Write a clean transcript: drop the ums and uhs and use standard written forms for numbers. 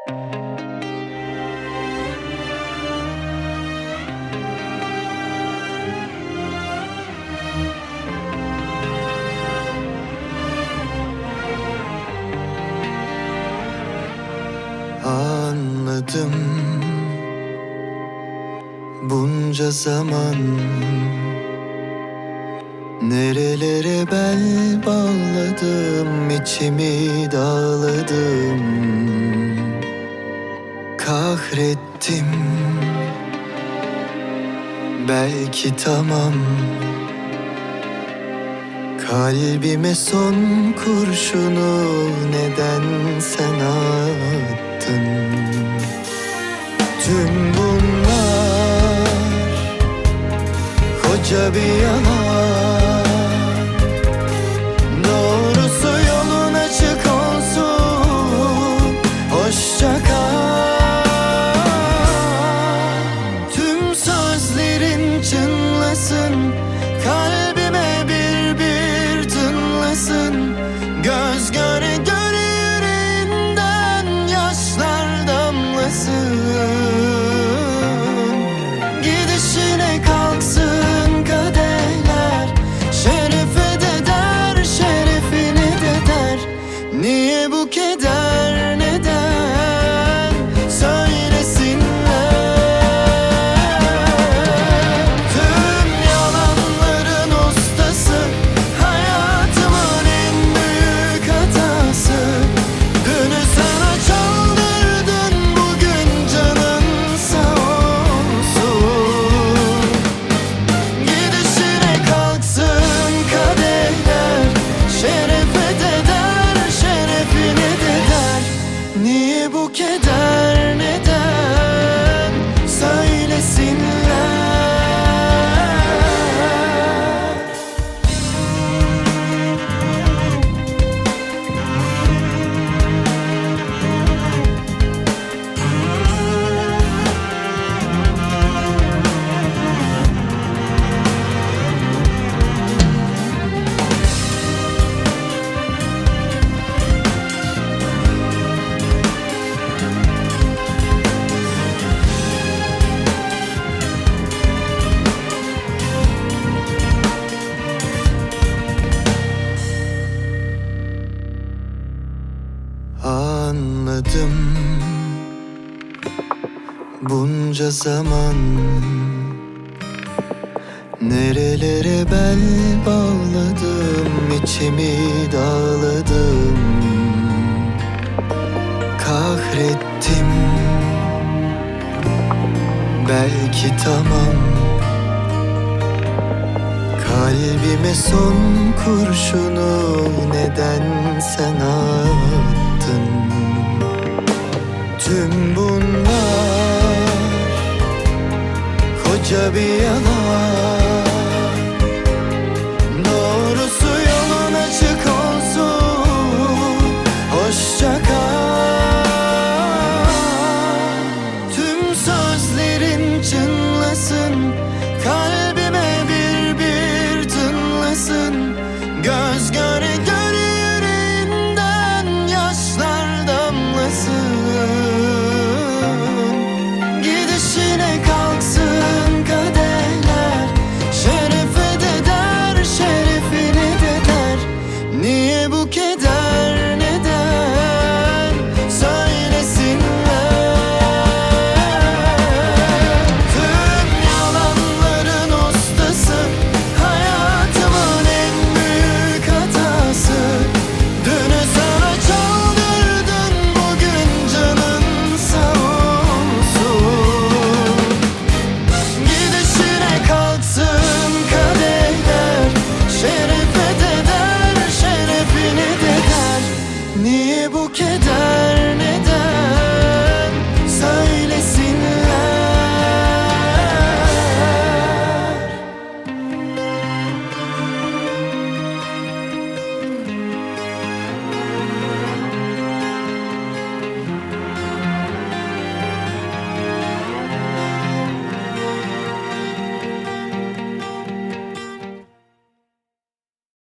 Anladım bunca zaman, nerelere bel bağladım, içimi dağladım, kahrettim. Belki tamam, kalbime son kurşunu neden sen attın? Tüm bunlar koca bir yalan. Doğrusu yolun açık olsun, hoşça kal. Tüm sözlerin çınlasın, kalbime bir bir tınlasın. Göz göre göre yüreğinden yaşlar damlasın. Gidişine kalksın kadehler, şerefe de der, şerefine de der. Niye bu keder, neden söylesinler? Tüm yalanların ustası, hayatımın en büyük hatası. Dünü sana çaldırdın, bugün canın sağ olsun. Gidişine kalksın kadehler, şerefe de der, şerefine de der. Niye bu keder, neden söylesinler? Anladım bunca zaman, nerelere bel bağladım, içimi dağladım, kahrettim. Belki tamam, kalbime son kurşunu neden sen attın? Tüm bunlar koca bir yalan. Doğrusu yolun açık olsun, hoşça kal. Tüm sözlerin çınlasın, kalbime bir bir tınlasın. Göz göre göre yüreğinden yaşlar damlasın. Gidişine kalksın kadehler, şerefe de der, şerefine de der. Niye bu keder, neden söylesinler? Tüm yalanların ustası, hayatımın en büyük hatası. Dünü sana çaldırdın, bugün canın sağ olsun. Gidişine kalksın kadehler, şerefe de der, şerefine de der. Niye bu keder?